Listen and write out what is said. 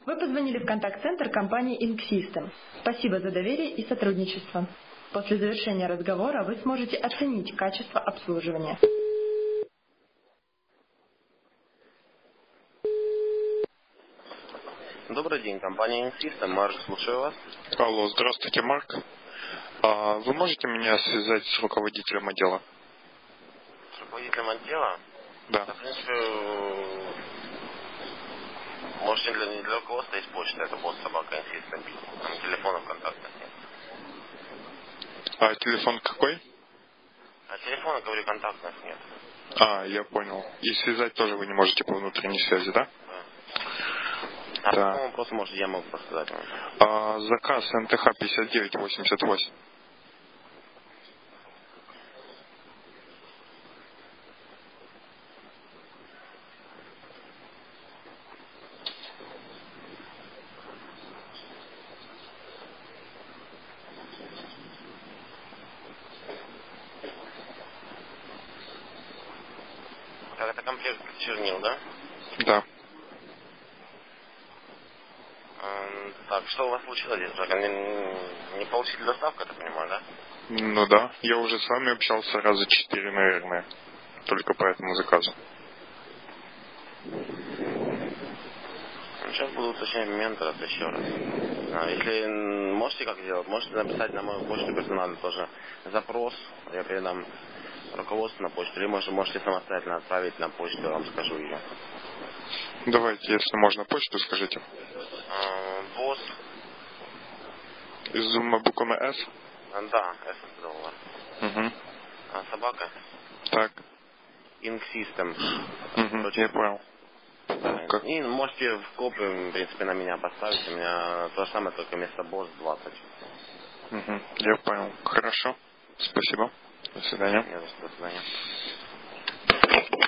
Вы позвонили в контакт-центр компании Inc-System. Спасибо за доверие и сотрудничество. После завершения разговора вы сможете оценить качество обслуживания. Добрый день, компания Inc-System. Марк, слушаю вас. Алло, здравствуйте, Марк. Вы можете меня связать с руководителем отдела? С руководителем отдела? Да. В принципе, можете для руководства есть почта, это босс собака Inc-System. Там телефонов контактных нет. А телефон какой? А телефона, говорю, контактных нет. Я понял. И связать тоже вы не можете по внутренней связи, да? Да. А по Да. какому вопросу, может, я могу подсказать вам? Заказ НТХ 5988. Так, это комплект чернил, да? Да. Так, что у вас случилось здесь? Не получили доставку, я так понимаю, да? Ну да. Я уже с вами общался раза 4, наверное. Только по этому заказу. Сейчас буду уточнять момент раз еще раз. Если можете как сделать, можете написать на мою почту персональную тоже запрос. Я передам руководству на почту. Или можете самостоятельно отправить на почту, я вам скажу ее. Давайте, если можно, почту скажите. Босс. Изума буквами С? Да, S сказал. Угу. Собака. Так. Inc-System. Угу, я понял. Как? И можете в копию, в принципе, на меня поставить. У меня то же самое, только вместо босс 20. Угу, я понял. Хорошо. Спасибо. До свидания. До свидания.